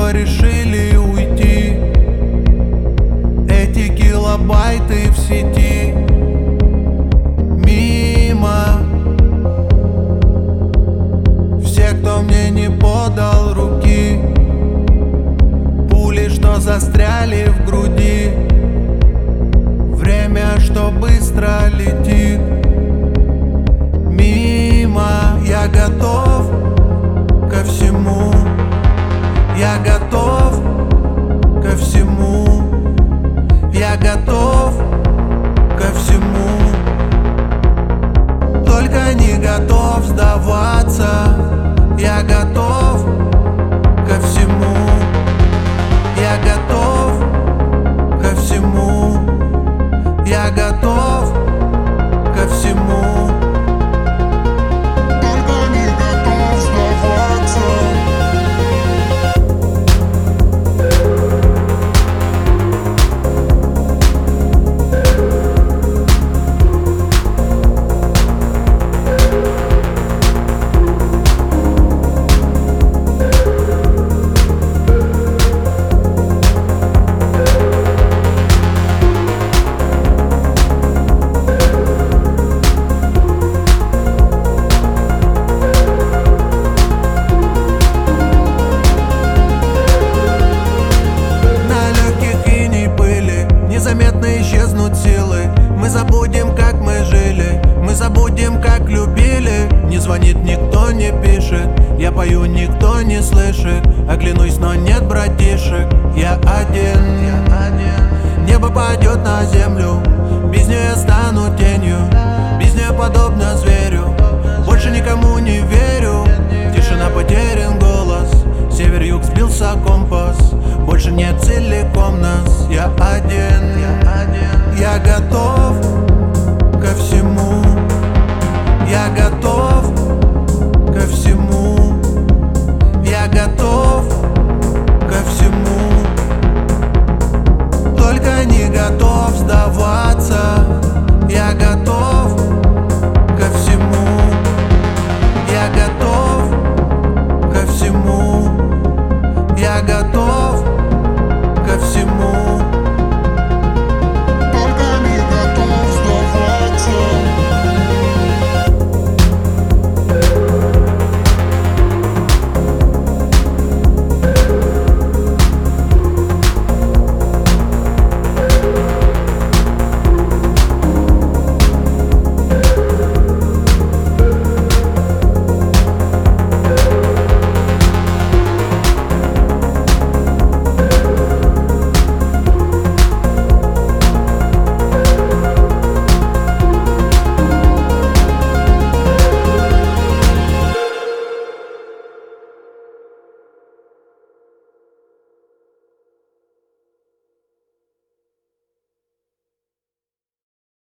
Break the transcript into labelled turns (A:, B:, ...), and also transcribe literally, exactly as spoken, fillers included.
A: что решили уйти. Эти килобайты в сети мимо. Все, кто мне не подал руки, пули, что застряли в груди. Время, что быстро летит мимо. Я готов ко всему, я готов ко всему, я готов ко всему. Только не готов сдаваться. Я готов ко всему, я готов ко всему, я готов ко всему.
B: Только не готов сдаваться.
A: Незаметно исчезнут силы. Мы забудем, как мы жили, мы забудем, как любили. Не звонит никто, не пишет, я пою, никто не слышит. Оглянусь, но нет братишек. Я один, я один. Небо падет на землю, без нее я стану тенью, без нее подобно зверю. Больше никому не верю. Тишина, потерян голос, север-юг, сбился компас. Больше нет целиком нас, я один.